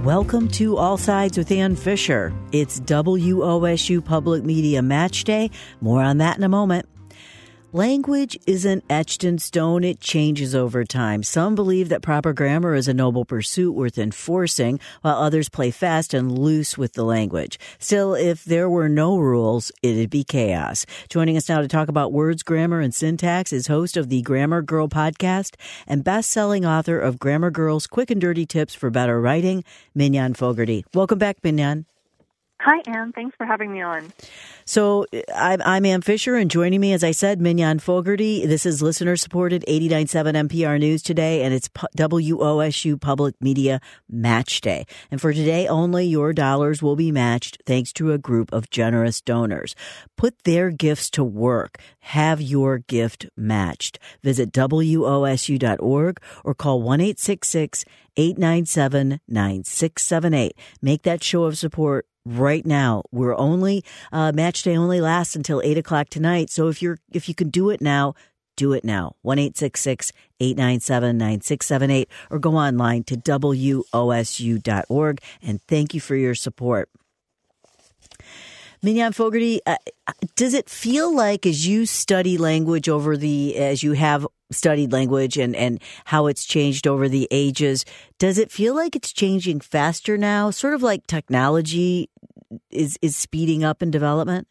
Welcome to All Sides with Ann Fisher. It's WOSU Public Media Match Day. More on that in a moment. Language isn't etched in stone. It changes over time. Some believe that proper grammar is a noble pursuit worth enforcing, while others play fast and loose with the language. Still, if there were no rules, it'd be chaos. Joining us now to talk about words, grammar, and syntax is host of the Grammar Girl podcast and best-selling author of Grammar Girl's Quick and Dirty Tips for Better Writing, Mignon Fogarty. Welcome back, Mignon. Hi, Ann. Thanks for having me on. So I'm Ann Fisher, and joining me, as I said, Mignon Fogarty. This is listener-supported 89.7 NPR News today, and it's WOSU Public Media Match Day. And for today only, your dollars will be matched thanks to a group of generous donors. Put their gifts to work. Have your gift matched. Visit WOSU.org or call 1-866-897-9678. Make that show of support right now. We're only match day only lasts until 8:00 tonight. So if you can do it now, do it now. 1-866-897-9678 or go online to WOSU.org. And thank you for your support. Mignon Fogarty, does it feel like as you study language as you have studied language and how it's changed over the ages, does it feel like it's changing faster now? Sort of like technology is speeding up in development?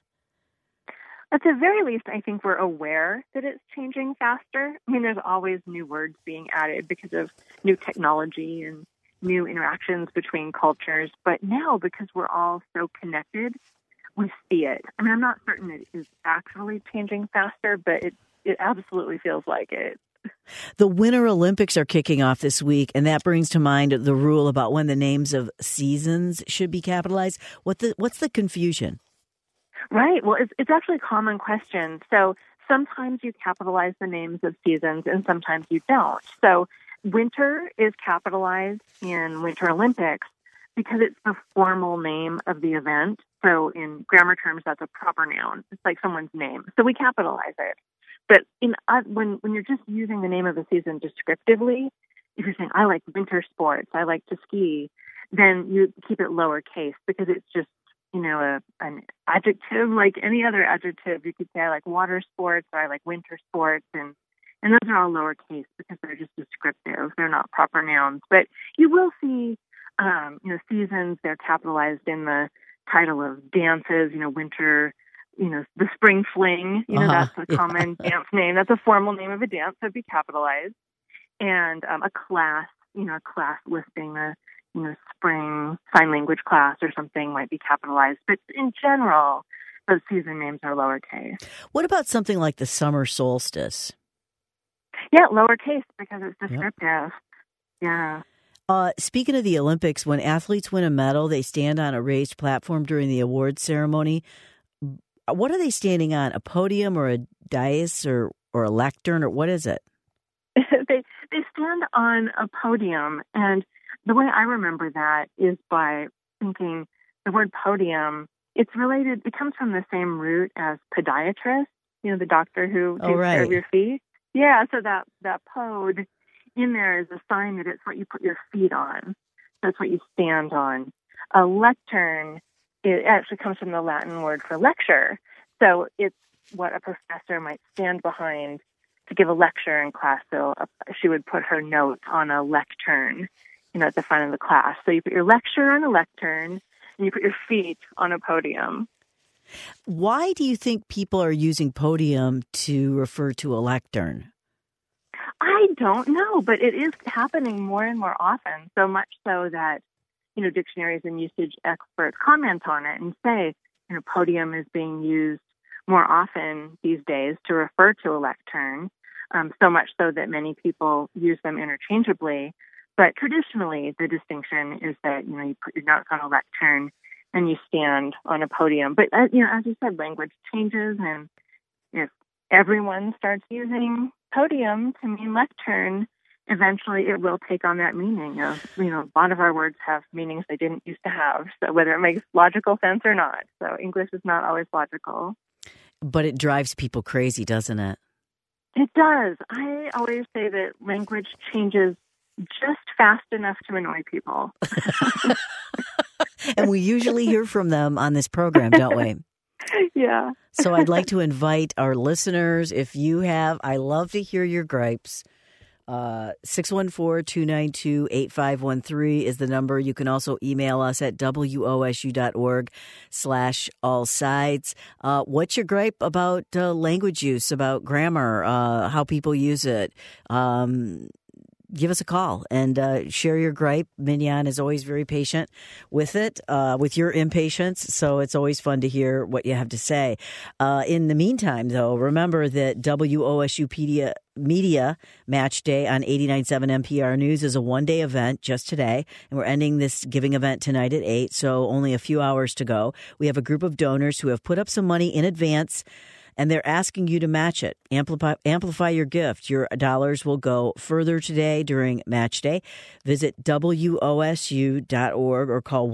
At the very least, I think we're aware that it's changing faster. I mean, there's always new words being added because of new technology and new interactions between cultures. But now, because we're all so connected, we see it. I mean, I'm not certain it is actually changing faster, but it absolutely feels like it. The Winter Olympics are kicking off this week, and that brings to mind the rule about when the names of seasons should be capitalized. What's the confusion? Right. Well, it's actually a common question. So sometimes you capitalize the names of seasons, and sometimes you don't. So winter is capitalized in Winter Olympics because it's the formal name of the event. So in grammar terms, that's a proper noun. It's like someone's name. So we capitalize it. But when you're just using the name of a season descriptively, if you're saying, I like winter sports, I like to ski, then you keep it lowercase because it's just, an adjective like any other adjective. You could say, I like water sports or I like winter sports. And those are all lowercase because they're just descriptive. They're not proper nouns. But you will see, seasons, they're capitalized in the title of dances, winter, the spring fling, that's a common dance name. That's a formal name of a dance, so it'd be capitalized. And a class listing a, spring sign language class or something might be capitalized. But in general, those season names are lowercase. What about something like the summer solstice? Yeah, lowercase because it's descriptive. Yep. Yeah. Speaking of the Olympics, when athletes win a medal, they stand on a raised platform during the awards ceremony. What are they standing on? A podium or a dais or a lectern, or what is it? They stand on a podium, and the way I remember that is by thinking the word podium, it comes from the same root as podiatrist, the doctor who takes care of your feet. Yeah, so that pod in there is a sign that it's what you put your feet on. That's what you stand on. A lectern, it actually comes from the Latin word for lecture. So it's what a professor might stand behind to give a lecture in class. So she would put her notes on a lectern, at the front of the class. So you put your lecture on a lectern and you put your feet on a podium. Why do you think people are using podium to refer to a lectern? I don't know, but it is happening more and more often, so much so that, dictionaries and usage experts comment on it and say, podium is being used more often these days to refer to a lectern, so much so that many people use them interchangeably. But traditionally, the distinction is that, you put your notes on a lectern and you stand on a podium. But, as you said, language changes, and if everyone starts using podium to mean lectern, eventually it will take on that meaning of, a lot of our words have meanings they didn't used to have. So whether it makes logical sense or not. So English is not always logical. But it drives people crazy, doesn't it? It does. I always say that language changes just fast enough to annoy people. And we usually hear from them on this program, don't we? Yeah. So I'd like to invite our listeners, if you have, I love to hear your gripes. 614-292-8513 is the number. You can also email us at wosu.org/allsides. What's your gripe about language use, about grammar, how people use it? Give us a call and share your gripe. Mignon is always very patient with it, with your impatience. So it's always fun to hear what you have to say. In the meantime, though, remember that WOSU Media Match Day on 89.7 NPR News is a one-day event just today, and we're ending this giving event tonight at 8, so only a few hours to go. We have a group of donors who have put up some money in advance, and they're asking you to match it. Amplify your gift. Your dollars will go further today during Match Day. Visit WOSU.org or call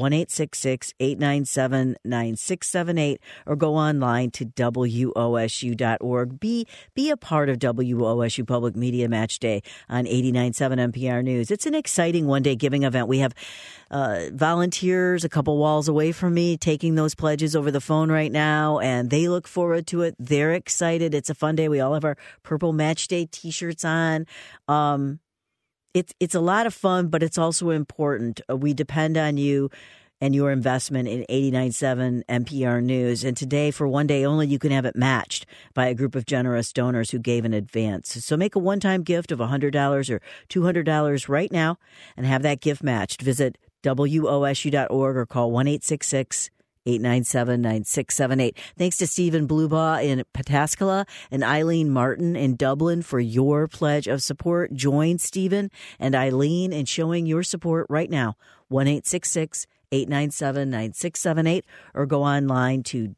1-866-897-9678 or go online to WOSU.org. Be a part of WOSU Public Media Match Day on 89.7 NPR News. It's an exciting one-day giving event. We have volunteers a couple walls away from me taking those pledges over the phone right now, and they look forward to it. They're excited. It's a fun day. We all have our purple Match Day T-shirts on. It's a lot of fun, but it's also important. We depend on you and your investment in 89.7 NPR News. And today, for one day only, you can have it matched by a group of generous donors who gave in advance. So make a one-time gift of $100 or $200 right now and have that gift matched. Visit WOSU.org or call 1-866-897-9678. Thanks to Stephen Blubaugh in Pataskala and Eileen Martin in Dublin for your pledge of support. Join Stephen and Eileen in showing your support right now. 1-866-897-9678 or go online to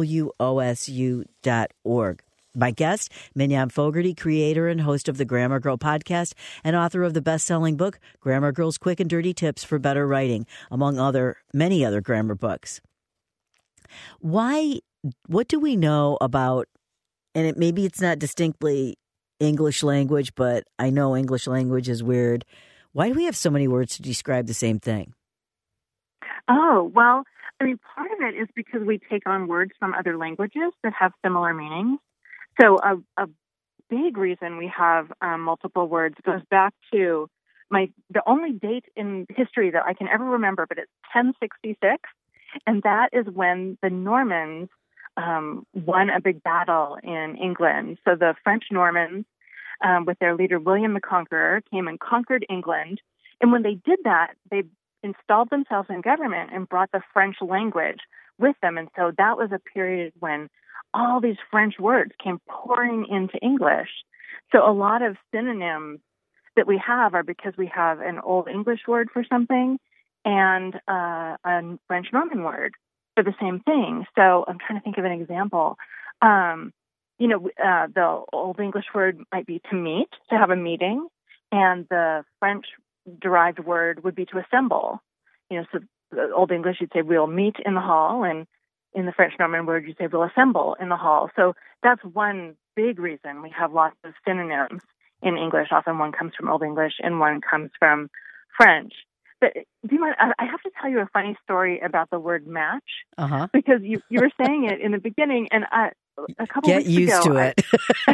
WOSU.org. My guest, Mignon Fogarty, creator and host of the Grammar Girl podcast and author of the best-selling book, Grammar Girl's Quick and Dirty Tips for Better Writing, among many other grammar books. What do we know about, and maybe it's not distinctly English language, but I know English language is weird. Why do we have so many words to describe the same thing? Oh, well, I mean, part of it is because we take on words from other languages that have similar meanings. So a big reason we have multiple words goes back to the only date in history that I can ever remember, but it's 1066. And that is when the Normans won a big battle in England. So the French Normans, with their leader William the Conqueror, came and conquered England. And when they did that, they installed themselves in government and brought the French language with them. And so that was a period when all these French words came pouring into English. So a lot of synonyms that we have are because we have an Old English word for something and a French Norman word for the same thing. So I'm trying to think of an example. The Old English word might be to meet, to have a meeting, and the French-derived word would be to assemble. So the Old English, you'd say, we'll meet in the hall, and in the French Norman word, you say, we'll assemble in the hall. So that's one big reason we have lots of synonyms in English. Often one comes from Old English and one comes from French. But do you mind, I have to tell you a funny story about the word match, because you were saying it in the beginning, and a couple weeks ago, get used to it.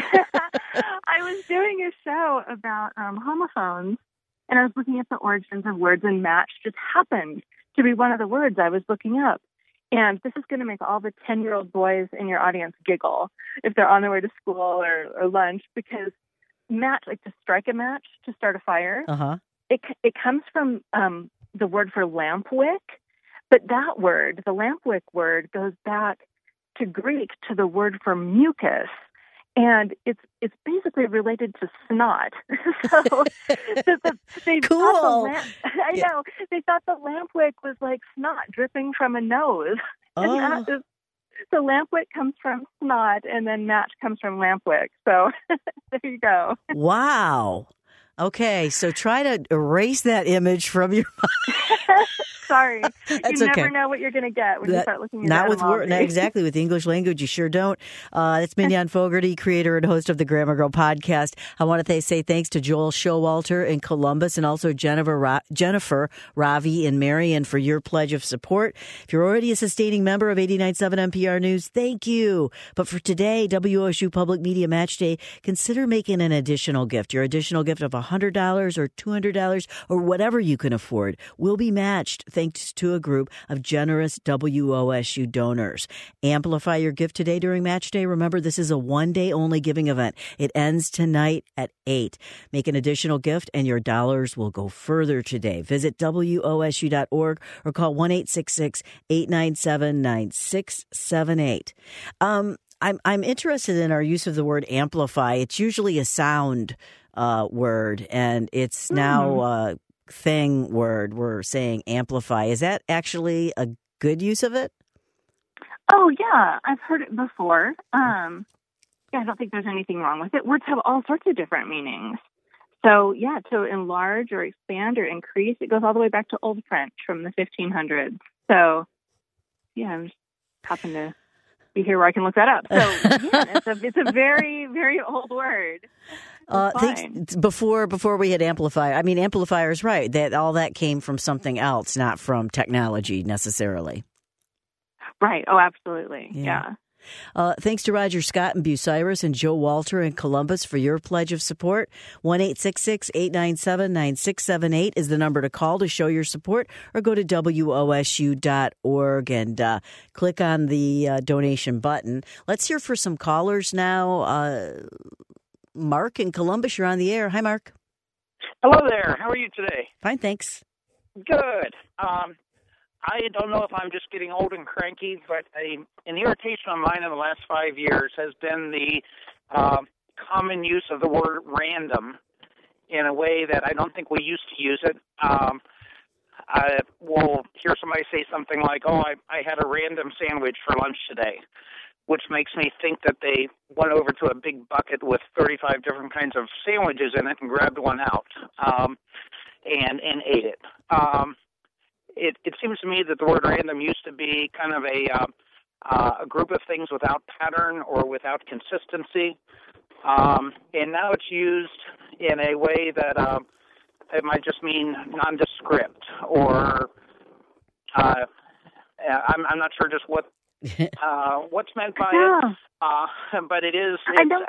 I was doing a show about homophones, and I was looking at the origins of words, and match just happened to be one of the words I was looking up. And this is going to make all the 10-year-old boys in your audience giggle if they're on their way to school or lunch, because match, like to strike a match, to start a fire, it comes from the word for lamp wick. But that word, the lamp wick word, goes back to Greek to the word for mucus. And it's basically related to snot. So they cool. They thought the lamp wick was like snot dripping from a nose. Oh. So lamp wick comes from snot, and then match comes from lamp wick. So there you go. Wow. Okay, so try to erase that image from your mind. Sorry. That's you okay. never know what you're going to get when you start looking at Not with etymology. not exactly with the English language. You sure don't. That's Mignon Fogarty, creator and host of the Grammar Girl podcast. I want to say thanks to Joel Showalter in Columbus and also Jennifer Ravi in Marion for your pledge of support. If you're already a sustaining member of 89.7 NPR News, thank you. But for today, WOSU Public Media Match Day, consider making an additional gift. Your additional gift of $100 or $200 or whatever you can afford will be matched thanks to a group of generous WOSU donors. Amplify your gift today during Match Day. Remember, this is a one-day only giving event. It ends tonight at 8. Make an additional gift and your dollars will go further today. Visit WOSU.org or call 1-866-897-9678. I'm interested in our use of the word amplify. It's usually a sound word, and it's now thing word. We're saying amplify. Is that actually a good use of it? Oh, yeah. I've heard it before. I don't think there's anything wrong with it. Words have all sorts of different meanings. So, yeah, to enlarge or expand or increase, it goes all the way back to Old French from the 1500s. So, yeah, I just happen to be here where I can look that up. So, yeah, it's a very, very old word. Before we had amplifier, I mean, amplifier is right. That all that came from something else, not from technology necessarily. Right. Oh, absolutely. Yeah. Thanks to Roger Scott in Bucyrus and Joe Walter in Columbus for your pledge of support. 1-866-897-9678 is the number to call to show your support, or go to WOSU.org and click on the donation button. Let's hear for some callers now. Mark in Columbus, you're on the air. Hi, Mark. Hello there. How are you today? Fine, thanks. Good. I don't know if I'm just getting old and cranky, but an irritation of mine in the last 5 years has been the common use of the word random in a way that I don't think we used to use it. I will hear somebody say something like, I had a random sandwich for lunch today, which makes me think that they went over to a big bucket with 35 different kinds of sandwiches in it and grabbed one out and ate it. It seems to me that the word random used to be kind of a group of things without pattern or without consistency, and now it's used in a way that it might just mean nondescript, or I'm not sure just what's meant by it, but it is. I know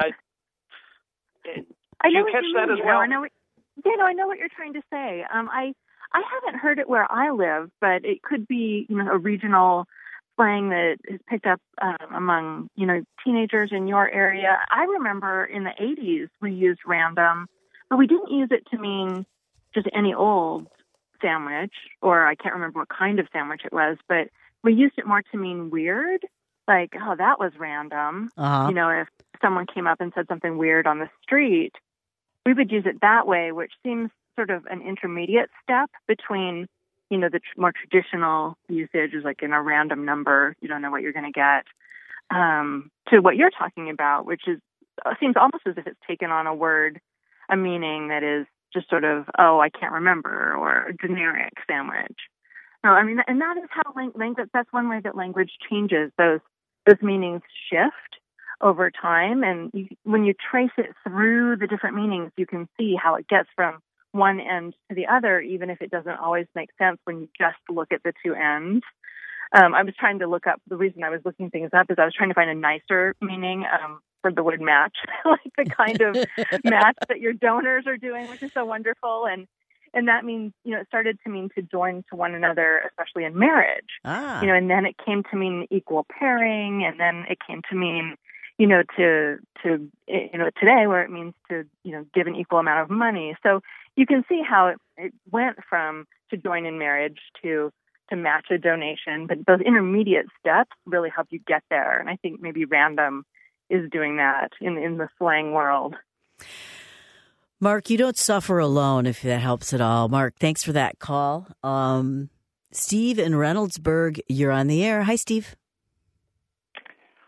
you what catch you that mean. as well? I know what you're trying to say. I haven't heard it where I live, but it could be, a regional slang that is picked up among, teenagers in your area. I remember in the 80s we used random, but we didn't use it to mean just any old sandwich, or I can't remember what kind of sandwich it was, but we used it more to mean weird, like, oh, that was random. If someone came up and said something weird on the street, we would use it that way, which seems sort of an intermediate step between, the more traditional usage is like in a random number, you don't know what you're going to get, to what you're talking about, which seems almost as if it's taken on a meaning that is just sort of, I can't remember, or a generic sandwich. No, I mean, and that is how language, that's one way that language changes. Those meanings shift over time, and when you trace it through the different meanings, you can see how it gets from one end to the other, even if it doesn't always make sense when you just look at the two ends. I was trying to look up, the reason I was looking things up is I was trying to find a nicer meaning for the word match, like the kind of match that your donors are doing, which is so wonderful. And that means, it started to mean to join to one another, especially in marriage. And then it came to mean equal pairing, and then it came to mean, to today, where it means to, give an equal amount of money. So you can see how it went from to join in marriage to match a donation, but those intermediate steps really help you get there. And I think maybe random is doing that in the slang world. Mark, you don't suffer alone, if that helps at all. Mark, thanks for that call. Steve in Reynoldsburg, you're on the air. Hi, Steve.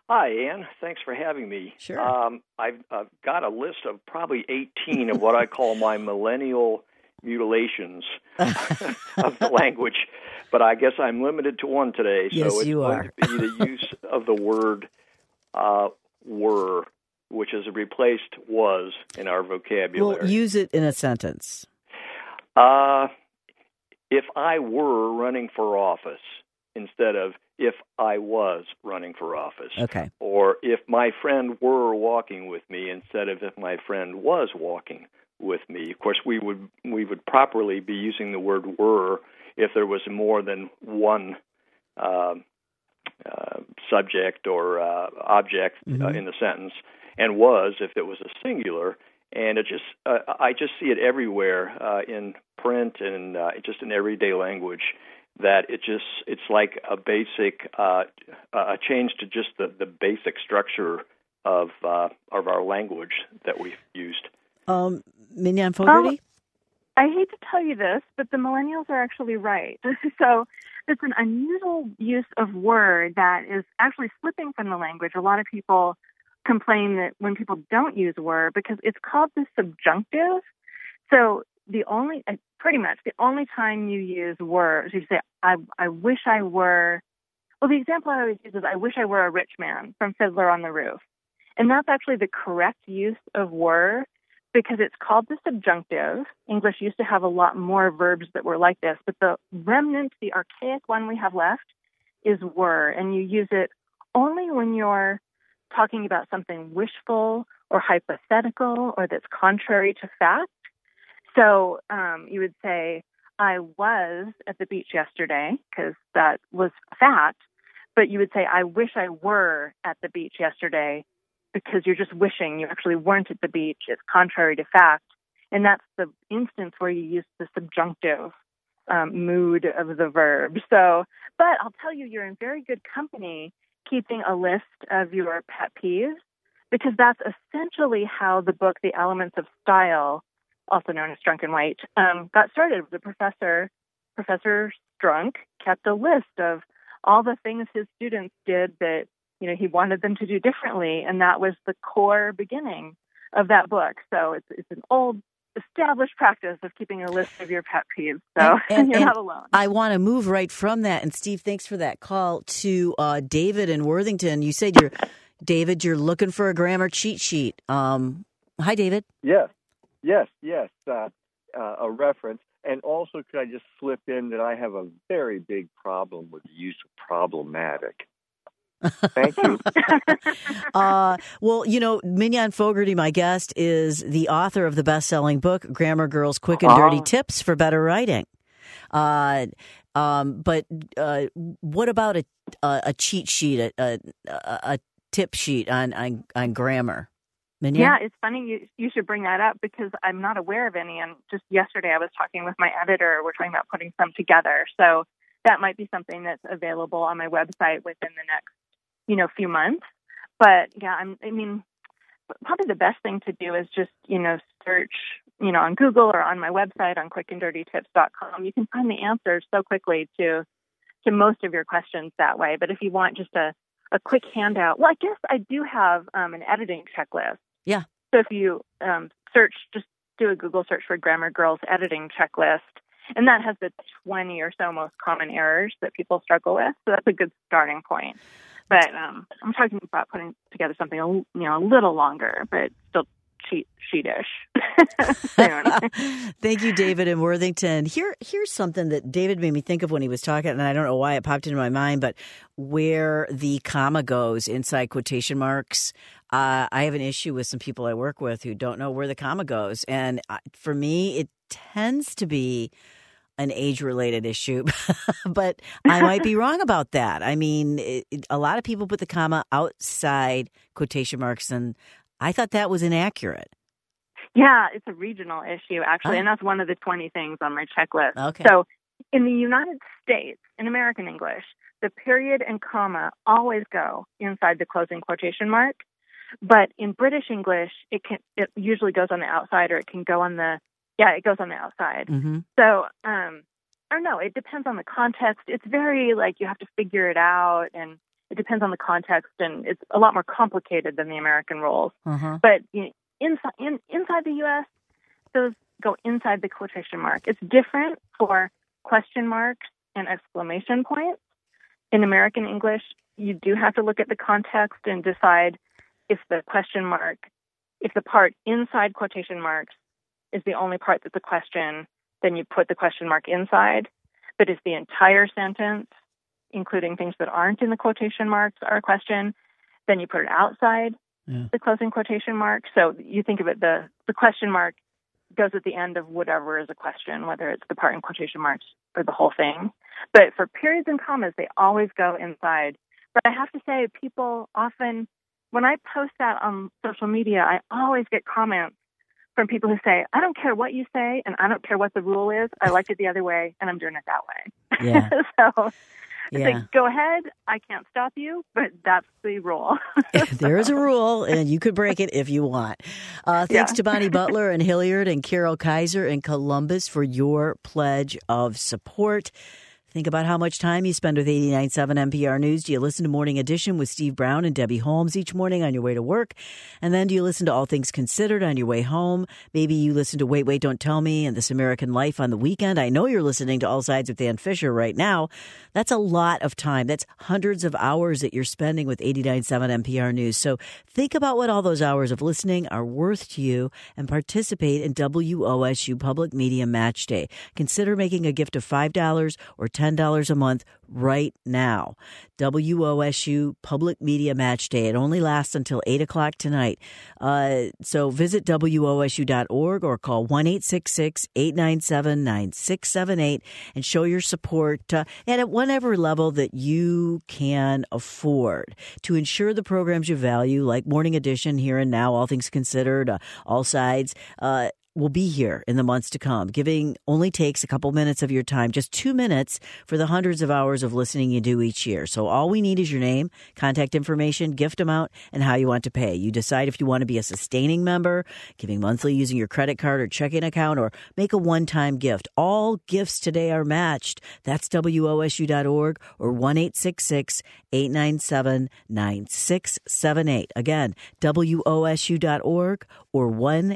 Hi, Ann. Thanks for having me. Sure. I've got a list of probably 18 of what I call my millennial mutilations of the language, but I guess I'm limited to one today. Yes, so it's you going are. to be the use of the word were, which has replaced was in our vocabulary. Well, use it in a sentence. If I were running for office instead of if I was running for office. Okay. Or if my friend were walking with me instead of if my friend was walking with me. Of course, we would properly be using the word were if there was more than one subject or object in the sentence, and was if it was a singular. And it just I just see it everywhere in print and just in everyday language. That it's like a basic a change to just the basic structure of our language that we've used. Mignon Fogarty? I hate to tell you this, but the millennials are actually right. So it's an unusual use of word that is actually slipping from the language. A lot of people complain that when people don't use were, because it's called the subjunctive. So pretty much the only time you use were, so you say, I wish I were, well, the example I always use is, I wish I were a rich man from Fiddler on the Roof. And that's actually the correct use of were, because it's called the subjunctive. English used to have a lot more verbs that were like this, but the remnant, the archaic one we have left, is were. And you use it only when you're talking about something wishful or hypothetical or that's contrary to fact. So you would say, I was at the beach yesterday, because that was fact. But you would say, I wish I were at the beach yesterday, because you're just wishing. You actually weren't at the beach. It's contrary to fact. And that's the instance where you use the subjunctive mood of the verb. So, but I'll tell you, you're in very good company keeping a list of your pet peeves, because that's essentially how the book, The Elements of Style, also known as Strunk and White, got started. The Professor Strunk kept a list of all the things his students did that, he wanted them to do differently, and that was the core beginning of that book. So it's an old established practice of keeping a list of your pet peeves. So you're not alone. I want to move right from that. And Steve, thanks for that call, to David in Worthington. You said you're looking for a grammar cheat sheet. Hi, David. Yes. A reference. And also, could I just slip in that I have a very big problem with the use of problematic. Thank you. Well, Mignon Fogarty, my guest, is the author of the best-selling book, Grammar Girl's Quick and Dirty Tips for Better Writing. But what about a cheat sheet, a tip sheet on grammar? Mignon? Yeah, it's funny you should bring that up, because I'm not aware of any. And just yesterday I was talking with my editor. We're talking about putting some together. So that might be something that's available on my website within the next few months. But yeah, probably the best thing to do is just, search, on Google or on my website on quickanddirtytips.com. You can find the answers so quickly to most of your questions that way. But if you want just a quick handout, well, I guess I do have an editing checklist. Yeah. So if you just do a Google search for Grammar Girls editing checklist, and that has the 20 or so most common errors that people struggle with. So that's a good starting point. But I'm talking about putting together something a little longer, but still cheatish. Thank you, David in Worthington. Here's something that David made me think of when he was talking, and I don't know why it popped into my mind, but where the comma goes inside quotation marks. I have an issue with some people I work with who don't know where the comma goes. And for me, it tends to be an age-related issue, but I might be wrong about that. I mean, a lot of people put the comma outside quotation marks, and I thought that was inaccurate. Yeah, it's a regional issue, actually, and that's one of the 20 things on my checklist. Okay. So in the United States, in American English, the period and comma always go inside the closing quotation mark, but in British English, it usually goes on the outside, or it can go on the it goes on the outside. Mm-hmm. So, I don't know. It depends on the context. It's very you have to figure it out, and it depends on the context, and it's a lot more complicated than the American rules. Uh-huh. But inside the U.S., those go inside the quotation mark. It's different for question marks and exclamation points. In American English, you do have to look at the context and decide if the question mark, if the part inside quotation marks is the only part that's a question, then you put the question mark inside. But if the entire sentence, including things that aren't in the quotation marks, are a question, then you put it outside the closing quotation mark. So you think of it, the question mark goes at the end of whatever is a question, whether it's the part in quotation marks or the whole thing. But for periods and commas, they always go inside. But I have to say, people often, when I post that on social media, I always get comments from people who say, I don't care what you say, and I don't care what the rule is. I like it the other way, and I'm doing it that way. Yeah. So it's like, go ahead. I can't stop you, but that's the rule. There is a rule, and you could break it if you want. Thanks to Bonnie Butler and Hilliard and Carol Kaiser in Columbus for your pledge of support. Think about how much time you spend with 89.7 NPR News. Do you listen to Morning Edition with Steve Brown and Debbie Holmes each morning on your way to work? And then do you listen to All Things Considered on your way home? Maybe you listen to Wait, Don't Tell Me and This American Life on the weekend. I know you're listening to All Sides with Dan Fisher right now. That's a lot of time. That's hundreds of hours that you're spending with 89.7 NPR News. So think about what all those hours of listening are worth to you and participate in WOSU Public Media Match Day. Consider making a gift of $5 or $10 a month right now. WOSU Public Media Match Day. It only lasts until 8 o'clock tonight. So visit WOSU.org or call 1-866-897-9678 and show your support and at whatever level that you can afford to ensure the programs you value, like Morning Edition, Here and Now, All Things Considered, All Sides, will be here in the months to come. Giving only takes a couple minutes of your time, just 2 minutes for the hundreds of hours of listening you do each year. So all we need is your name, contact information, gift amount, and how you want to pay. You decide if you want to be a sustaining member, giving monthly using your credit card or checking account, or make a one-time gift. All gifts today are matched. That's WOSU.org or 1-866-897-9678. Again, WOSU.org or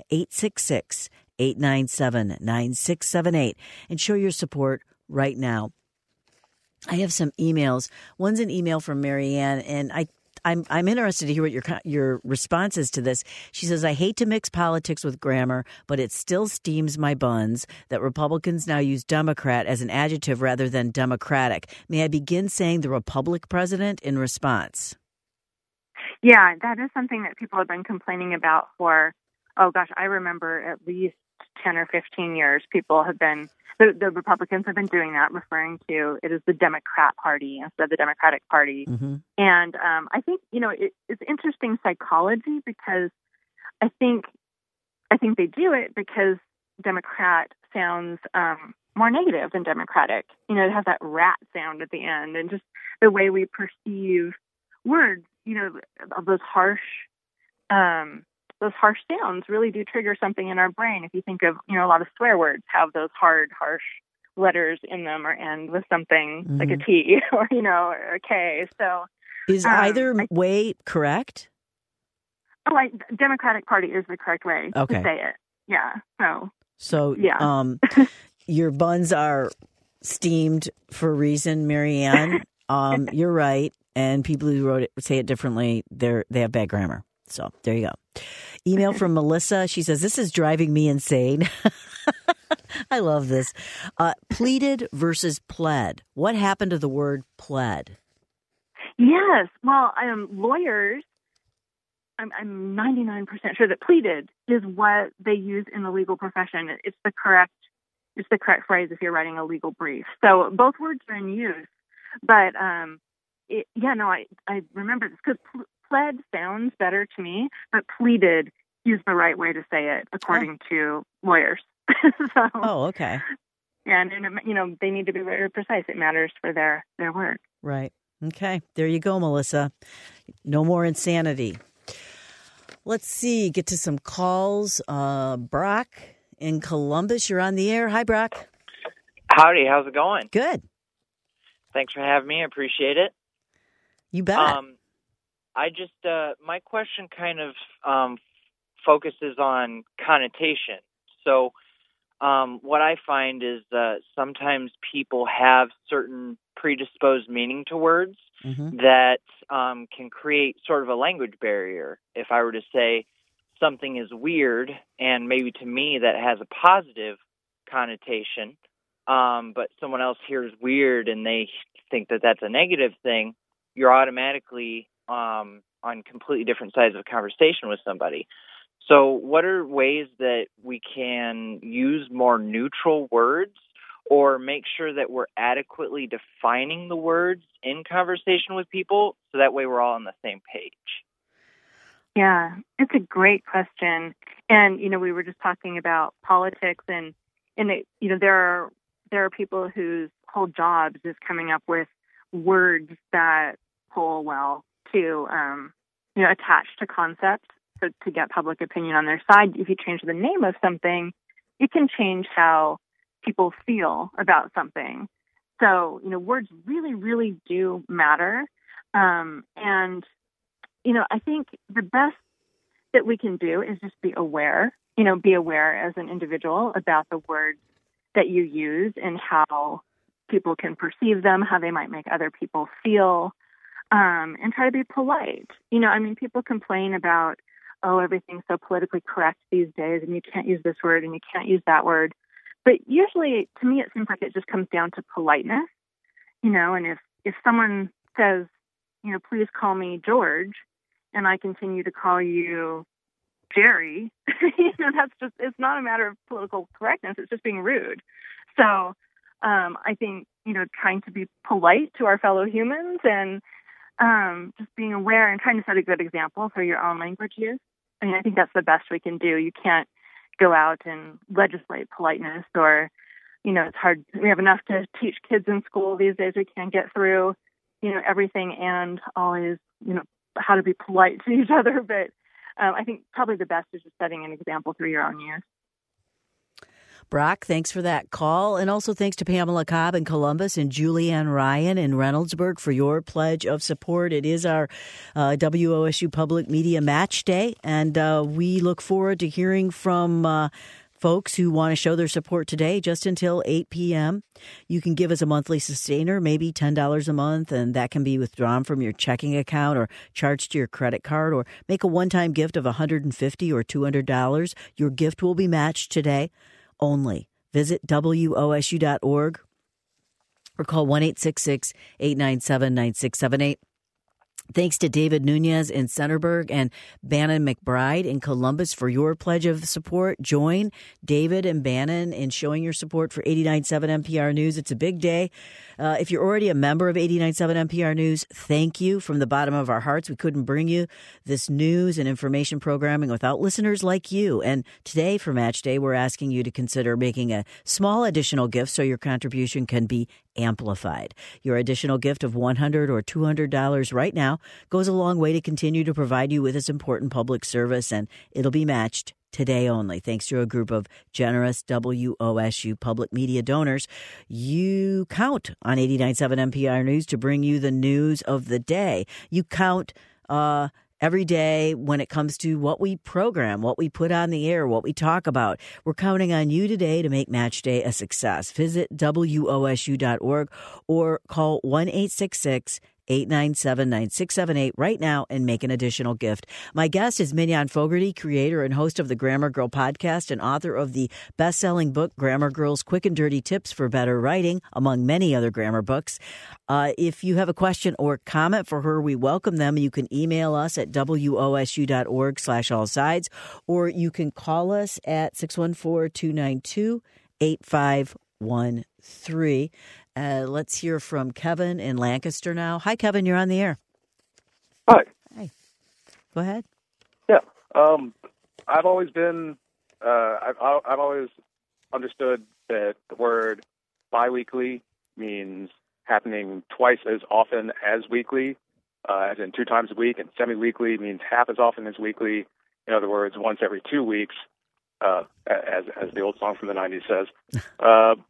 1-866-897-9678 and show your support right now. I have some emails. One's an email from Marianne, and I'm interested to hear what your response is to this. She says, I hate to mix politics with grammar, but it still steams my buns that Republicans now use Democrat as an adjective rather than Democratic. May I begin saying the Republic president in response? Yeah, that is something that people have been complaining about for, I remember at least 10 or 15 years. People have been, the Republicans have been doing that, referring to it as the Democrat Party instead of the Democratic Party. Mm-hmm. And I think, it's interesting psychology because I think they do it because Democrat sounds more negative than Democratic. It has that rat sound at the end, and just the way we perceive words, those harsh sounds really do trigger something in our brain. If you think of, a lot of swear words have those hard, harsh letters in them or end with something like a T or, or a K. So is either way correct? Democratic Party is the correct way to say it. Yeah. So yeah. Your buns are steamed for a reason, Marianne. You're right. And people who say it differently, they have bad grammar. So there you go. Email from Melissa. She says, this is driving me insane. I love this. Pleaded versus pled. What happened to the word pled? Yes. Well, lawyers, I'm 99% sure that pleaded is what they use in the legal profession. It's the correct phrase if you're writing a legal brief. So both words are in use. But I remember this because pled sounds better to me, but pleaded is the right way to say it according to lawyers. Okay. Yeah, and they need to be very precise. It matters for their work. Right. Okay. There you go, Melissa. No more insanity. Let's see. Get to some calls. Brock in Columbus, you're on the air. Hi, Brock. Howdy. How's it going? Good. Thanks for having me. I appreciate it. You bet. I just, my question kind of focuses on connotation. So what I find is sometimes people have certain predisposed meaning to words that can create sort of a language barrier. If I were to say something is weird, and maybe to me that has a positive connotation, but someone else hears weird and they think that that's a negative thing, you're automatically on completely different sides of a conversation with somebody. So what are ways that we can use more neutral words or make sure that we're adequately defining the words in conversation with people so that way we're all on the same page? Yeah, it's a great question. And, we were just talking about politics and there are people whose whole jobs is coming up with words that poll well to, attach to concepts. So to get public opinion on their side, if you change the name of something, it can change how people feel about something. So, words really, really do matter. I think the best that we can do is just be aware as an individual about the words that you use and how people can perceive them, how they might make other people feel, and try to be polite. People complain about, everything's so politically correct these days, and you can't use this word and you can't use that word. But usually, to me, it seems like it just comes down to politeness, and if someone says, please call me George, and I continue to call you Jerry, it's not a matter of political correctness, it's just being rude. So I think, trying to be polite to our fellow humans and just being aware and trying to set a good example for your own language use. I think that's the best we can do. You can't go out and legislate politeness or, it's hard. We have enough to teach kids in school these days. We can't get through, everything and always, how to be polite to each other. But I think probably the best is just setting an example through your own use. Brock, thanks for that call. And also thanks to Pamela Cobb in Columbus and Julianne Ryan in Reynoldsburg for your pledge of support. It is our WOSU Public Media Match Day, and we look forward to hearing from folks who want to show their support today just until 8 p.m. You can give us a monthly sustainer, maybe $10 a month, and that can be withdrawn from your checking account or charged to your credit card, or make a one-time gift of $150 or $200. Your gift will be matched today only. Visit WOSU.org or call 1-866-897-9678. Thanks to David Nunez in Centerburg and Bannon McBride in Columbus for your pledge of support. Join David and Bannon in showing your support for 89.7 NPR News. It's a big day. If you're already a member of 89.7 NPR News, thank you from the bottom of our hearts. We couldn't bring you this news and information programming without listeners like you. And today for Match Day, we're asking you to consider making a small additional gift so your contribution can be amplified. Your additional gift of $100 or $200 right now goes a long way to continue to provide you with this important public service, and it'll be matched today only. Thanks to a group of generous WOSU public media donors, you count on 89.7 NPR News to bring you the news of the day. You count every day when it comes to what we program, what we put on the air, what we talk about. We're counting on you today to make Match Day a success. Visit WOSU.org or call 1-866-897-9678 right now and make an additional gift. My guest is Mignon Fogarty, creator and host of the Grammar Girl podcast and author of the best-selling book, Grammar Girl's Quick and Dirty Tips for Better Writing, among many other grammar books. If you have a question or comment for her, we welcome them. You can email us at wosu.org/allsides, or you can call us at 614-292-8513. Let's hear from Kevin in Lancaster now. Hi, Kevin. You're on the air. Hi. Hi. Go ahead. Yeah. I've always been. I've always understood that the word biweekly means happening twice as often as weekly, as in 2 times a week, and semi-weekly means half as often as weekly. In other words, once every 2 weeks, as the old song from the 90s says.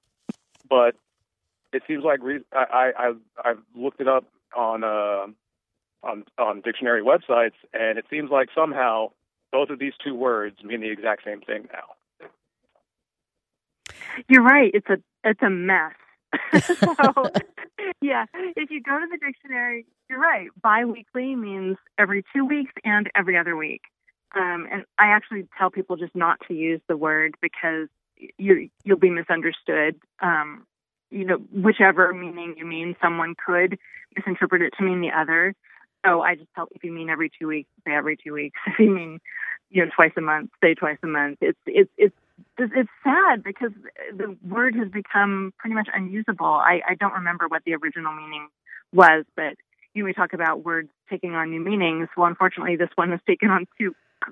But it seems like I've looked it up on on dictionary websites, and it seems like somehow both of these two words mean the exact same thing now. You're right. It's a mess. So, yeah, if you go to the dictionary, you're right. Biweekly means every 2 weeks and every other week. And I actually tell people just not to use the word because you'll be misunderstood. Whichever meaning you mean, someone could misinterpret it to mean the other. So I just tell, if you mean every 2 weeks, say every 2 weeks. If you mean, twice a month, say twice a month. It's sad because the word has become pretty much unusable. I don't remember what the original meaning was, but we talk about words taking on new meanings. Well, unfortunately, this one has taken on two,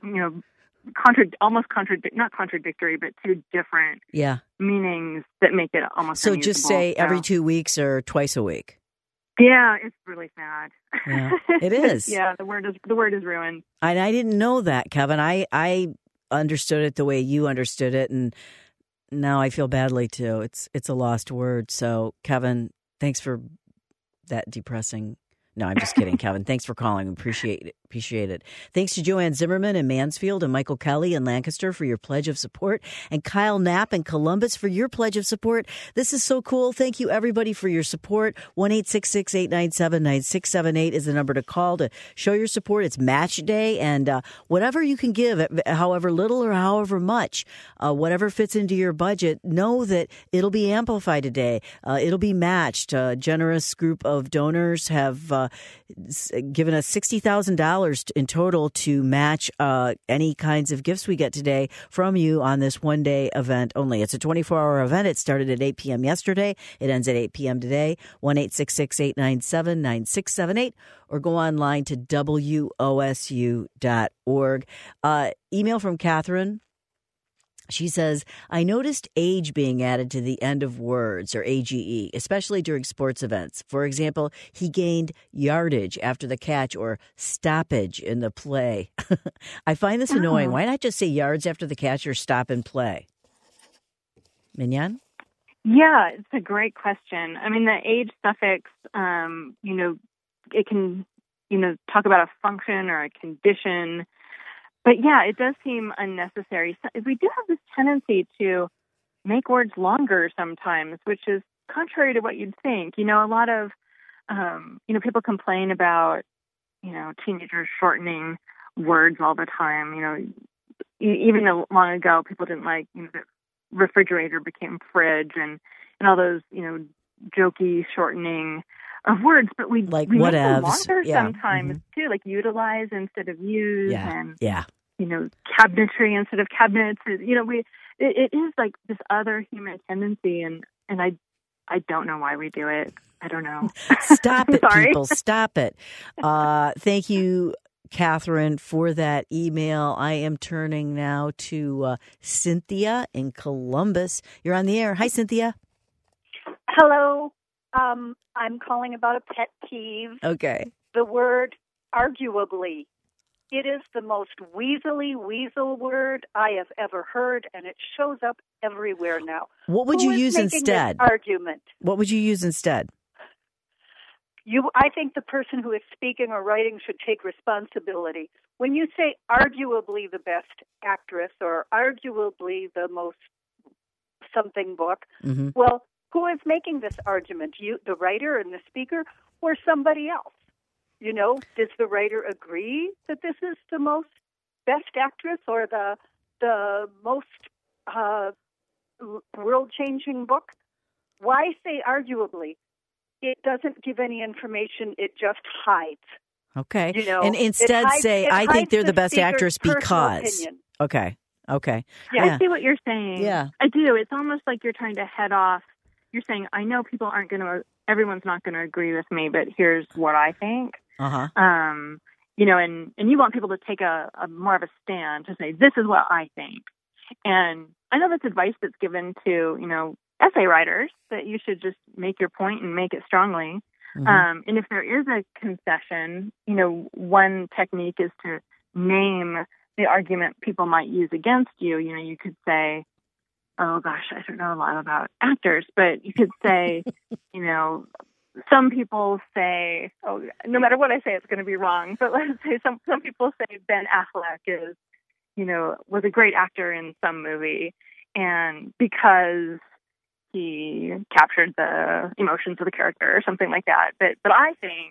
not contradictory, but two different meanings that make it almost so unusable. Just say every 2 weeks or twice a week. Yeah, it's really sad. Yeah, it is. Yeah, the word is ruined. And I didn't know that, Kevin. I understood it the way you understood it, and now I feel badly too. It's a lost word. So, Kevin, thanks for that depressing. No, I'm just kidding, Kevin. Thanks for calling. Appreciate it. Thanks to Joanne Zimmerman in Mansfield and Michael Kelly in Lancaster for your pledge of support, and Kyle Knapp in Columbus for your pledge of support. This is so cool. Thank you, everybody, for your support. 1-866-897-9678 is the number to call to show your support. It's Match Day, and whatever you can give, however little or however much, whatever fits into your budget, know that it'll be amplified today. It'll be matched. A generous group of donors have given us $60,000 in total to match any kinds of gifts we get today from you on this one-day event only. It's a 24-hour event. It started at 8 p.m. yesterday. It ends at 8 p.m. today. 1-866-897-9678, or go online to wosu.org. Email from Catherine. She says, I noticed age being added to the end of words, or AGE, especially during sports events. For example, he gained yardage after the catch, or stoppage in the play. I find this annoying. Why not just say yards after the catch or stop and play? Mignon? Yeah, it's a great question. I mean, the age suffix, it can, talk about a function or a condition. But yeah, it does seem unnecessary. We do have this tendency to make words longer sometimes, which is contrary to what you'd think. A lot of, people complain about, teenagers shortening words all the time. Even long ago, people didn't like, the refrigerator became fridge and all those, jokey shortening of words, but we make them longer sometimes too, like utilize instead of use, and cabinetry instead of cabinets. It is like this other human tendency, and I don't know why we do it. I don't know. Stop it, people! Stop it. Thank you, Catherine, for that email. I am turning now to Cynthia in Columbus. You're on the air. Hi, Cynthia. Hello. I'm calling about a pet peeve. Okay. The word arguably. It is the most weasel word I have ever heard, and it shows up everywhere now. What would you use instead? Argument. What would you use instead? I think the person who is speaking or writing should take responsibility. When you say arguably the best actress or arguably the most something book, well, who is making this argument? You, the writer and the speaker, or somebody else? Does the writer agree that this is the most best actress or the most world-changing book? Why say arguably? It doesn't give any information. It just hides. Okay. And instead say, I think they're the best actress because. Opinion. Okay. Yeah, I see what you're saying. Yeah. I do. It's almost like you're trying to head off. You're saying, I know everyone's not going to agree with me, but here's what I think. And you want people to take a more of a stand to say, this is what I think. And I know that's advice that's given to, essay writers, that you should just make your point and make it strongly. And if there is a concession, one technique is to name the argument people might use against you. You could say, oh gosh, I don't know a lot about actors, but you could say, some people say, oh, no matter what I say, it's going to be wrong. But let's say some people say Ben Affleck is, was a great actor in some movie, and because he captured the emotions of the character or something like that. But I think,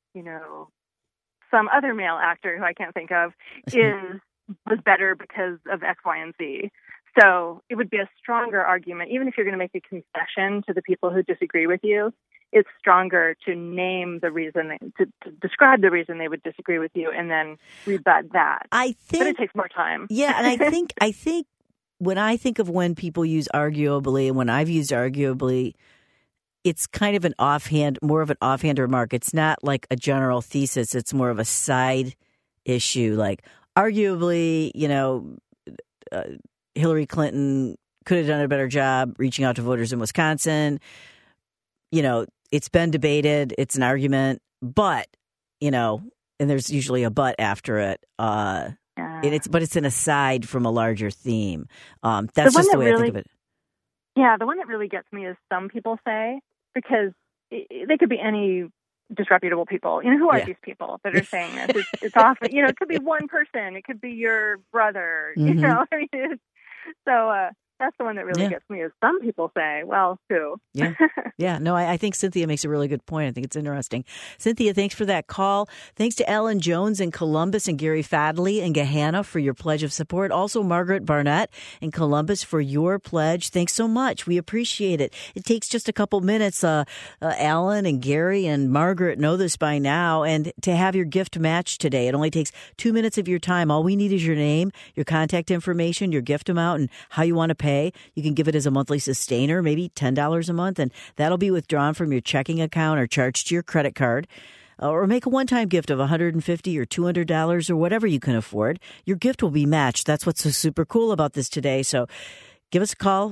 some other male actor who I can't think of was better because of X, Y, and Z. So it would be a stronger argument, even if you're going to make a concession to the people who disagree with you. It's stronger to name the reason, to describe the reason they would disagree with you, and then rebut that. I think, but it takes more time. Yeah, and I think when I think of when people use arguably, and when I've used arguably, it's kind of more of an offhand remark. It's not like a general thesis. It's more of a side issue. Like arguably, Hillary Clinton could have done a better job reaching out to voters in Wisconsin. It's been debated. It's an argument, but, and there's usually a but after it. But it's an aside from a larger theme. That's just the way I think of it. Yeah, the one that really gets me is some people say, because they could be any disreputable people. Who are these people that are saying this? It's often, it could be one person. It could be your brother, Mm-hmm. So that's the one that really gets me is some people say, well, who? Yeah. Yeah. No, I think Cynthia makes a really good point. I think it's interesting. Cynthia, thanks for that call. Thanks to Ellen Jones in Columbus and Gary Fadley in Gahanna for your pledge of support. Also, Margaret Barnett in Columbus for your pledge. Thanks so much. We appreciate it. It takes just a couple minutes. Alan and Gary and Margaret know this by now. And to have your gift matched today, it only takes 2 minutes of your time. All we need is your name, your contact information, your gift amount, and how you want to pay. You can give it as a monthly sustainer, maybe $10 a month, and that'll be withdrawn from your checking account or charged to your credit card. Or make a one-time gift of $150 or $200 or whatever you can afford. Your gift will be matched. That's what's so super cool about this today. So give us a call.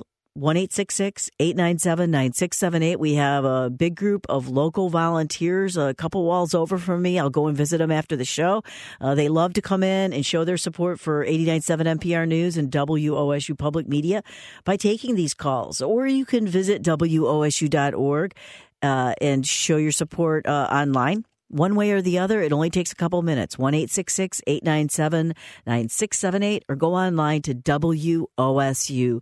1-866-897-9678. We have a big group of local volunteers a couple walls over from me. I'll go and visit them after the show. They love to come in and show their support for 89.7 NPR News and WOSU Public Media by taking these calls. Or you can visit WOSU.org and show your support online. One way or the other, it only takes a couple minutes. 1-866-897-9678 or go online to WOSU.org.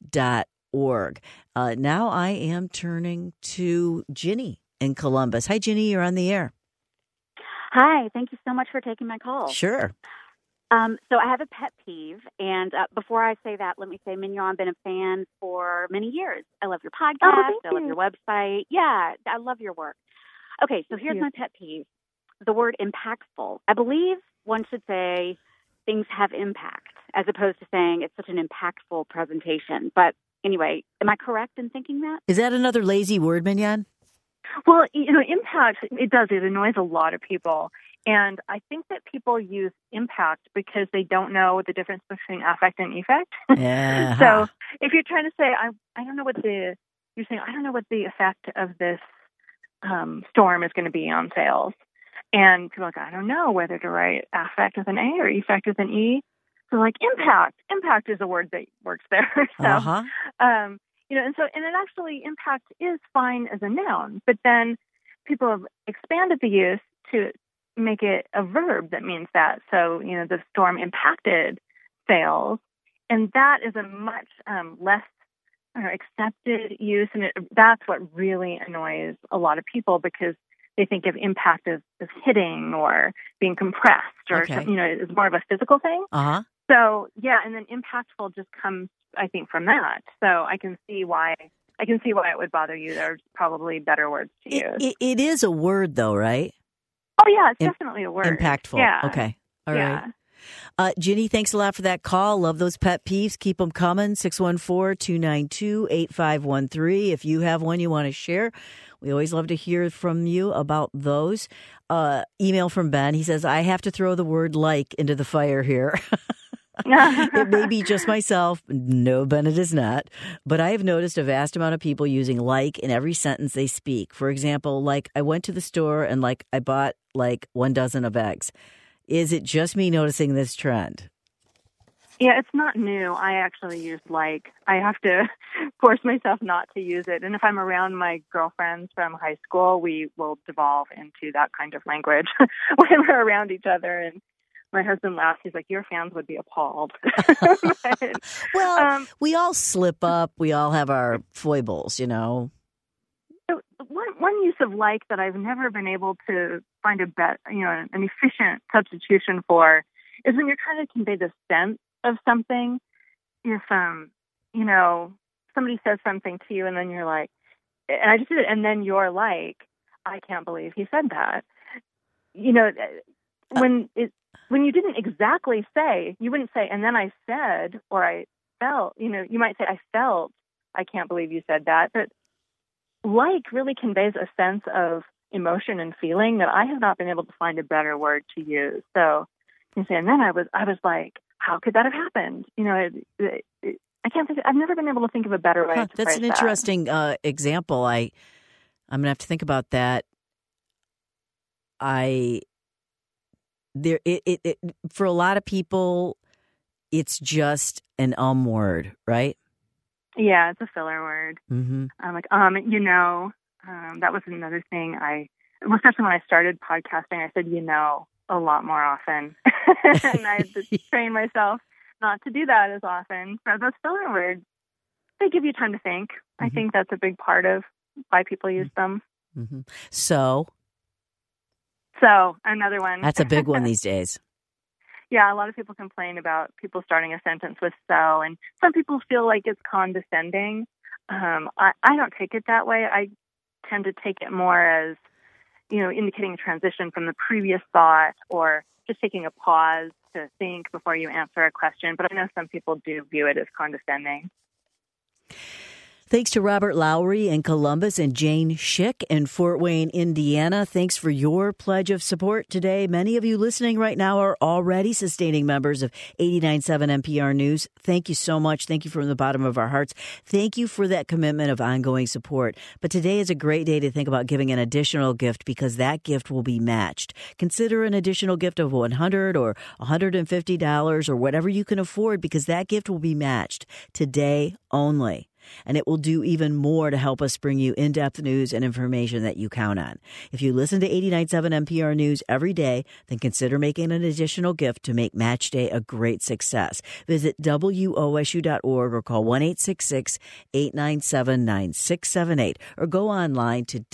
Now I am turning to Ginny in Columbus. Hi, Ginny. You're on the air. Hi. Thank you so much for taking my call. Sure. So I have a pet peeve. And before I say that, let me say, Mignon, I've been a fan for many years. I love your podcast. I love your website. Yeah, I love your work. Okay, so here's my pet peeve. The word impactful. I believe one should say things have impact as opposed to saying it's such an impactful presentation. But anyway, am I correct in thinking that? Is that another lazy word, Mignon? Well, impact, it annoys a lot of people. And I think that people use impact because they don't know the difference between affect and effect. Yeah. So if you're trying to say, I don't know what the effect of this storm is going to be on sales. And people are like, I don't know whether to write affect with an A or effect with an E. So like impact is a word that works there. So, and it actually impact is fine as a noun, but then people have expanded the use to make it a verb that means that. So, the storm impacted sales, and that is a much less accepted use, and that's what really annoys a lot of people because they think of impact as hitting or being compressed or it's more of a physical thing. So and then impactful just comes, I think, from that. So I can see why it would bother you. There's probably better words to use. It is a word, though, right? Oh yeah, it's definitely a word. Impactful. Yeah. Okay. All right. Ginny, thanks a lot for that call. Love those pet peeves. Keep them coming. 614-292-8513. If you have one you want to share, we always love to hear from you about those. Email from Ben. He says, I have to throw the word like into the fire here. It may be just myself. No, Ben, it is not. But I have noticed a vast amount of people using like in every sentence they speak. For example, like I went to the store and like I bought like 1 dozen of eggs. Is it just me noticing this trend? Yeah, it's not new. I actually use like. I have to force myself not to use it. And if I'm around my girlfriends from high school, we will devolve into that kind of language when we're around each other. And my husband laughs. He's like, your fans would be appalled. But, well, we all slip up. We all have our foibles, you know. So one use of like that I've never been able to find an efficient substitution for is when you're trying to convey the sense of something. If somebody says something to you and then you're like, and I just did it, and then you're like, I can't believe he said that. When you didn't exactly say, you wouldn't say, and then I said, or I felt. You might say, I felt, I can't believe you said that. But like really conveys a sense of emotion and feeling that I have not been able to find a better word to use. So you say, and then I was like, how could that have happened? I can't think. I've never been able to think of a better way to That's phrase an interesting example. I'm gonna have to think about that. For a lot of people, it's just an word, right? Yeah, it's a filler word. Mm-hmm. I'm like, that was another thing. Especially when I started podcasting, I said, a lot more often. And I had to train myself not to do that as often. So those filler words, they give you time to think. Mm-hmm. I think that's a big part of why people use them. Mm-hmm. So another one. That's a big one these days. Yeah, a lot of people complain about people starting a sentence with so, and some people feel like it's condescending. I don't take it that way. I tend to take it more as, indicating a transition from the previous thought, or just taking a pause to think before you answer a question. But I know some people do view it as condescending. Thanks to Robert Lowry in Columbus and Jane Schick in Fort Wayne, Indiana. Thanks for your pledge of support today. Many of you listening right now are already sustaining members of 89.7 NPR News. Thank you so much. Thank you from the bottom of our hearts. Thank you for that commitment of ongoing support. But today is a great day to think about giving an additional gift, because that gift will be matched. Consider an additional gift of $100 or $150 or whatever you can afford, because that gift will be matched today only. And it will do even more to help us bring you in-depth news and information that you count on. If you listen to 89.7 NPR News every day, then consider making an additional gift to make Match Day a great success. Visit WOSU.org or call 1-866-897-9678 or go online to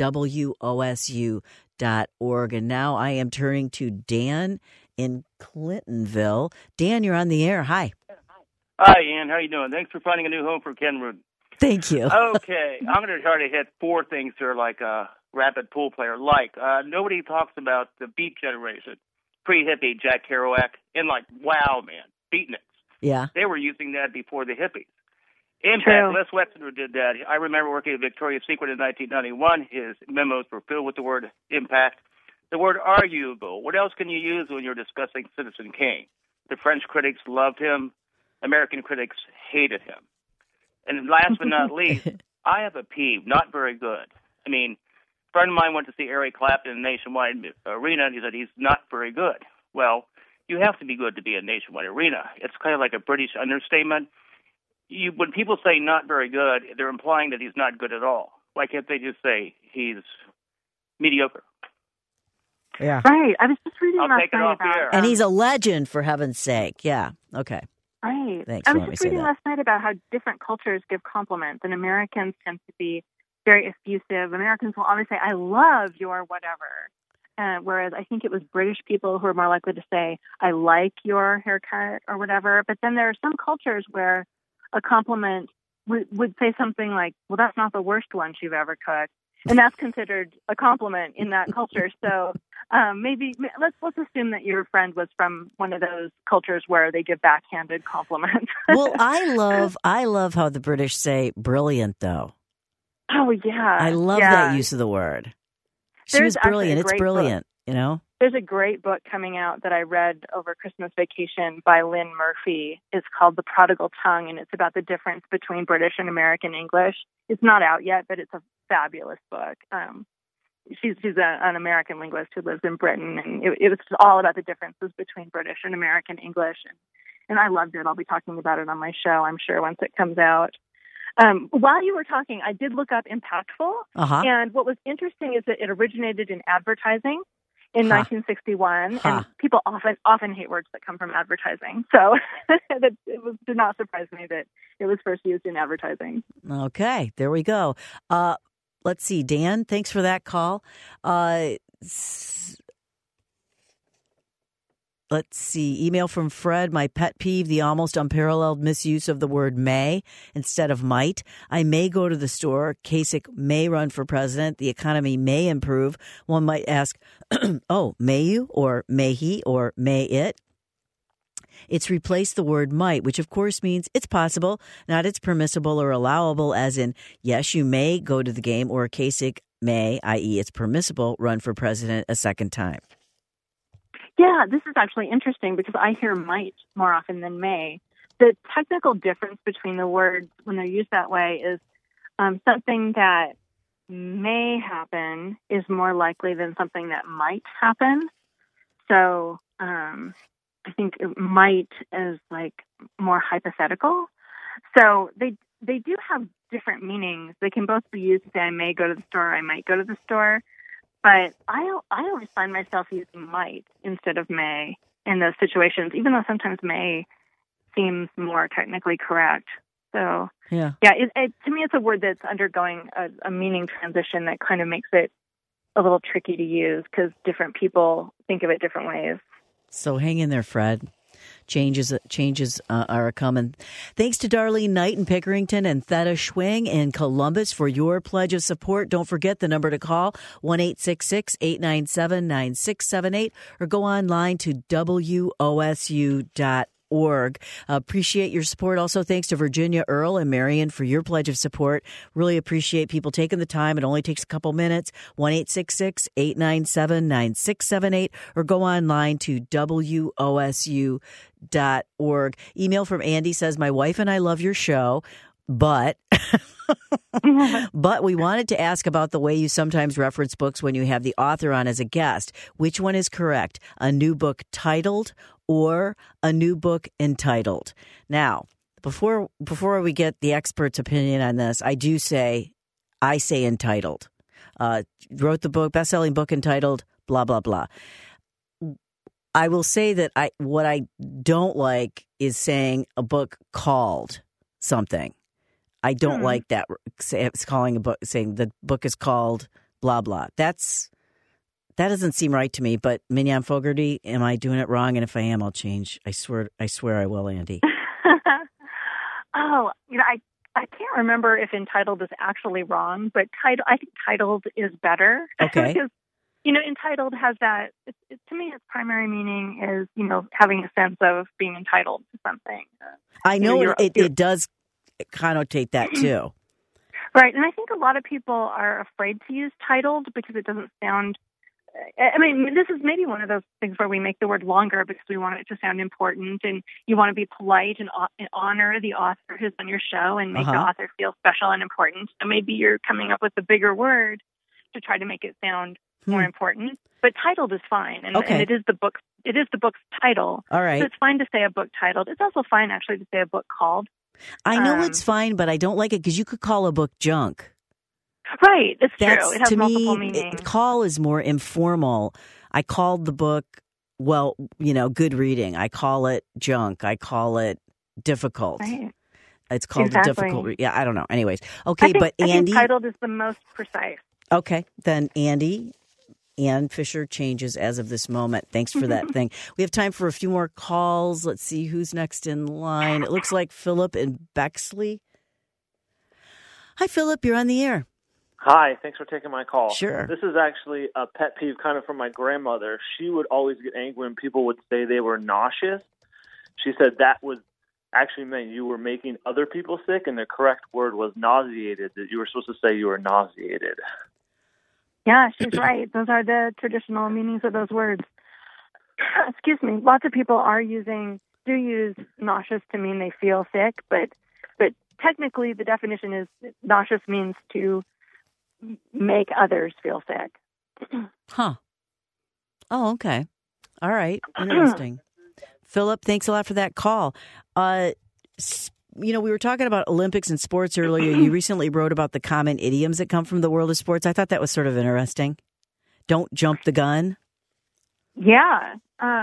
WOSU.org. And now I am turning to Dan in Clintonville. Dan, you're on the air. Hi. Hi, Ian. How you doing? Thanks for finding a new home for Ken Rudin. Thank you. Okay, I'm going to try to hit four things here like a rapid pool player. Nobody talks about the Beat Generation, pre-hippie Jack Kerouac, and wow, man, beatniks. Yeah. They were using that before the hippies. Impact, Les Wexner did that. I remember working at Victoria's Secret in 1991. His memos were filled with the word impact. The word arguable. What else can you use when you're discussing Citizen Kane? The French critics loved him. American critics hated him. And last but not least, I have a peeve, not very good. I mean, a friend of mine went to see Eric Clapton in Nationwide Arena, and he said he's not very good. Well, you have to be good to be in Nationwide Arena. It's kind of like a British understatement. When people say not very good, they're implying that he's not good at all. Why can't they just say he's mediocre? Yeah. Right. I was just reading I'll take it off the air. And he's a legend, for heaven's sake. Yeah. Okay. Right. Thanks. I was just reading last night about how different cultures give compliments, and Americans tend to be very effusive. Americans will always say, I love your whatever. Whereas I think it was British people who are more likely to say, I like your haircut or whatever. But then there are some cultures where a compliment would say something like, well, that's not the worst one you've ever cut. And that's considered a compliment in that culture. So maybe let's assume that your friend was from one of those cultures where they give backhanded compliments. Well, I love how the British say brilliant, though. Oh, yeah. I love that use of the word. She was brilliant. It's brilliant, There's a great book coming out that I read over Christmas vacation by Lynn Murphy. It's called The Prodigal Tongue, and it's about the difference between British and American English. It's not out yet, but it's a fabulous book. She's an American linguist who lives in Britain, and it was all about the differences between British and American English. and I loved it. I'll be talking about it on my show, I'm sure, once it comes out. While you were talking, I did look up impactful, and what was interesting is that it originated in advertising in 1961, and people often hate words that come from advertising. So did not surprise me that it was first used in advertising. Okay, there we go. Let's see, Dan, thanks for that call. Let's see, email from Fred. My pet peeve, the almost unparalleled misuse of the word may instead of might. I may go to the store. Kasich may run for president. The economy may improve. One might ask, oh, may you? Or may he? Or may it? It's replaced the word might, which of course means it's possible, not it's permissible or allowable, as in, yes, you may go to the game, or Kasich may, i.e. it's permissible, run for president a second time. Yeah, this is actually interesting because I hear might more often than may. The technical difference between the words when they're used that way is something that may happen is more likely than something that might happen. So I think might is like more hypothetical. So they do have different meanings. They can both be used to say I may go to the store, I might go to the store. But I always find myself using might instead of may in those situations, even though sometimes may seems more technically correct. So, to me, it's a word that's undergoing a meaning transition that kind of makes it a little tricky to use because different people think of it different ways. So hang in there, Fred. Changes are coming. Thanks to Darlene Knight in Pickerington and Theta Schwing in Columbus for your pledge of support. Don't forget the number to call, 1-866-897-9678, or go online to WOSU.org. Appreciate your support. Also, thanks to Virginia Earl and Marion for your pledge of support. Really appreciate people taking the time. It only takes a couple minutes. 1-866-897-9678, or go online to WOSU.org. Email from Andy says, my wife and I love your show, but we wanted to ask about the way you sometimes reference books when you have the author on as a guest. Which one is correct? A new book titled or a new book entitled? Now, before we get the expert's opinion on this, I say entitled. Wrote the book, best-selling book entitled blah, blah, blah. I will say that what I don't like is saying a book called something. I don't like that. It's calling a book, saying the book is called blah, blah. That doesn't seem right to me. But Mignon Fogarty, am I doing it wrong? And if I am, I'll change. I swear I will, Andy. I can't remember if entitled is actually wrong, but I think titled is better. Okay. Because, entitled has that, to me, its primary meaning is, having a sense of being entitled to something. I know it does connotate that too. Right. And I think a lot of people are afraid to use titled because it doesn't sound, this is maybe one of those things where we make the word longer because we want it to sound important, and you want to be polite and honor the author who's on your show and make the author feel special and important. So maybe you're coming up with a bigger word to try to make it sound more important. But titled is fine, and it is the book's title. All right. So it's fine to say a book titled. It's also fine actually to say a book called. I know it's fine, but I don't like it because you could call a book junk. Right, it's true. It has multiple meanings. Call is more informal. I called the book, good reading. I call it junk. I call it difficult. Right. It's called a difficult. Yeah, I don't know. Anyways, okay, I think Andy, titled is the most precise. Okay, then Anne Fisher changes as of this moment. Thanks for that thing. We have time for a few more calls. Let's see who's next in line. It looks like Philip in Bexley. Hi, Philip. You're on the air. Hi. Thanks for taking my call. Sure. This is actually a pet peeve kind of from my grandmother. She would always get angry when people would say they were nauseous. She said that was actually meant you were making other people sick, and the correct word was nauseated, that you were supposed to say you were nauseated. Yeah, she's right. Those are the traditional meanings of those words. Excuse me. Lots of people do use nauseous to mean they feel sick, but technically the definition is nauseous means to make others feel sick. Huh. Oh, okay. All right. Interesting. Philip, thanks a lot for that call. We were talking about Olympics and sports earlier. You recently wrote about the common idioms that come from the world of sports. I thought that was sort of interesting. Don't jump the gun. Yeah.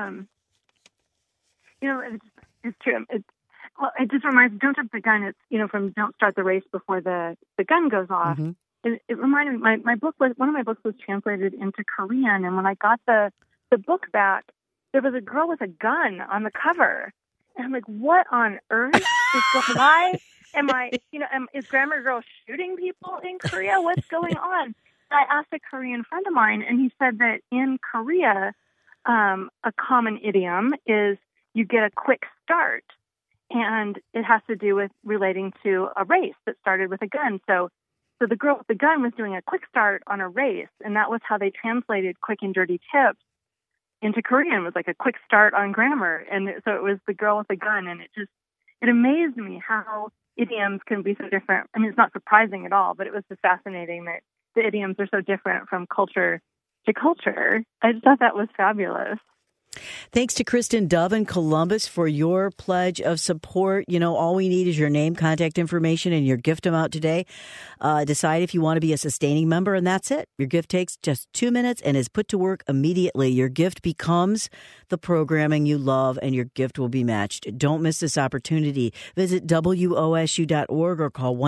It's true. It just reminds, don't jump the gun. It's, from don't start the race before the gun goes off. Mm-hmm. It reminded me, one of my books was translated into Korean. And when I got the book back, there was a girl with a gun on the cover. And I'm like, what on earth is going on? Why am I, is Grammar Girl shooting people in Korea? What's going on? I asked a Korean friend of mine, and he said that in Korea, a common idiom is you get a quick start. And it has to do with relating to a race that started with a gun. So the girl with the gun was doing a quick start on a race, and that was how they translated quick and dirty tips into Korean. It was like a quick start on grammar. And so it was the girl with the gun, and it amazed me how idioms can be so different. I mean, it's not surprising at all, but it was just fascinating that the idioms are so different from culture to culture. I just thought that was fabulous. Thanks to Kristen Dove in Columbus for your pledge of support. All we need is your name, contact information, and your gift amount today. Decide if you want to be a sustaining member, and that's it. Your gift takes just 2 minutes and is put to work immediately. Your gift becomes the programming you love, and your gift will be matched. Don't miss this opportunity. Visit WOSU.org or call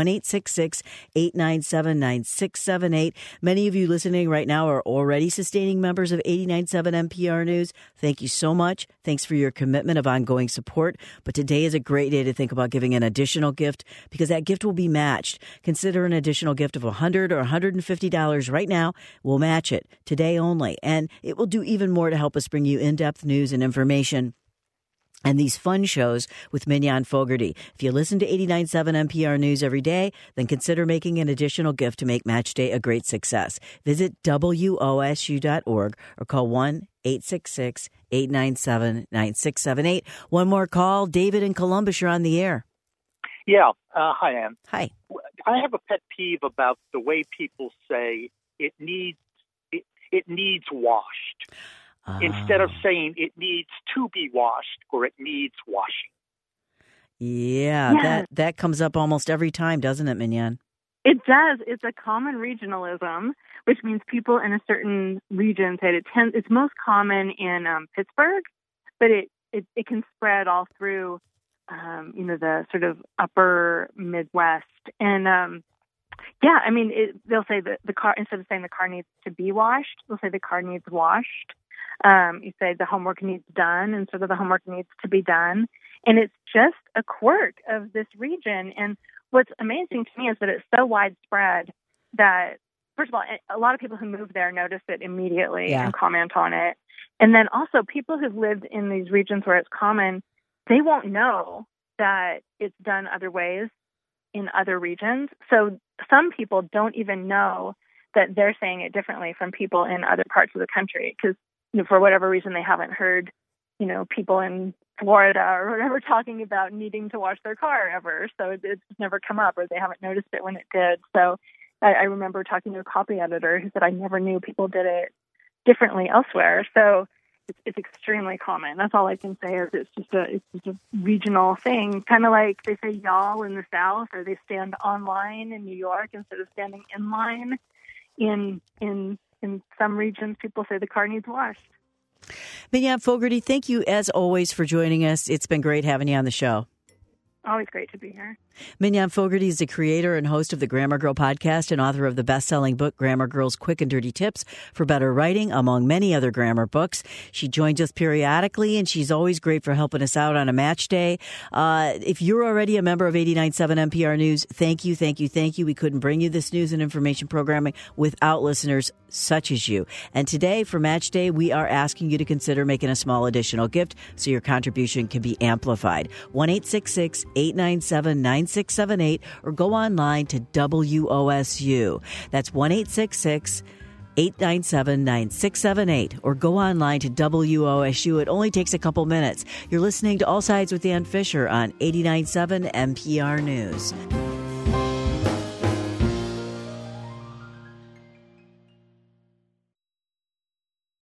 1-866-897-9678. Many of you listening right now are already sustaining members of 89.7 NPR News. Thank you so much. Thanks for your commitment of ongoing support. But today is a great day to think about giving an additional gift because that gift will be matched. Consider an additional gift of $100 or $150 right now. We'll match it today only. And it will do even more to help us bring you in-depth news and information and these fun shows with Mignon Fogarty. If you listen to 89.7 NPR News every day, then consider making an additional gift to make Match Day a great success. Visit WOSU.org or call 1-866-897-9678. One more call. David in Columbus, you're on the air. Yeah. Hi, Ann. Hi. I have a pet peeve about the way people say it needs washed. Instead of saying it needs to be washed or it needs washing. Yeah, that comes up almost every time, doesn't it, Mignon? It does. It's a common regionalism, which means people in a certain region say it's most common in Pittsburgh, but it can spread all through, the sort of upper Midwest. And they'll say that the car, instead of saying the car needs to be washed, they'll say the car needs washed. You say the homework needs done instead of the homework needs to be done. And it's just a quirk of this region. And what's amazing to me is that it's so widespread that, first of all, a lot of people who move there notice it immediately and comment on it. And then also people who've lived in these regions where it's common, they won't know that it's done other ways in other regions. So some people don't even know that they're saying it differently from people in other parts of the country because for whatever reason, they haven't heard, people in Florida or whatever talking about needing to wash their car ever. So it's never come up or they haven't noticed it when it did. So I remember talking to a copy editor who said, I never knew people did it differently elsewhere. So it's extremely common. That's all I can say is it's just a regional thing, kind of like they say y'all in the South or they stand online in New York instead of standing in line in some regions, people say the car needs washed. Mignon Fogarty, thank you as always for joining us. It's been great having you on the show. Always great to be here. Mignon Fogarty is the creator and host of the Grammar Girl podcast and author of the best-selling book, Grammar Girl's Quick and Dirty Tips for Better Writing, among many other grammar books. She joins us periodically, and she's always great for helping us out on a match day. If you're already a member of 89.7 NPR News, thank you, thank you, thank you. We couldn't bring you this news and information programming without listeners such as you. And today, for Match Day, we are asking you to consider making a small additional gift so your contribution can be amplified. 1-866-897-9678 or go online to WOSU. That's 1-866-897-9678 or go online to WOSU. It only takes a couple minutes. You're listening to All Sides with Ann Fisher on 89.7 NPR News.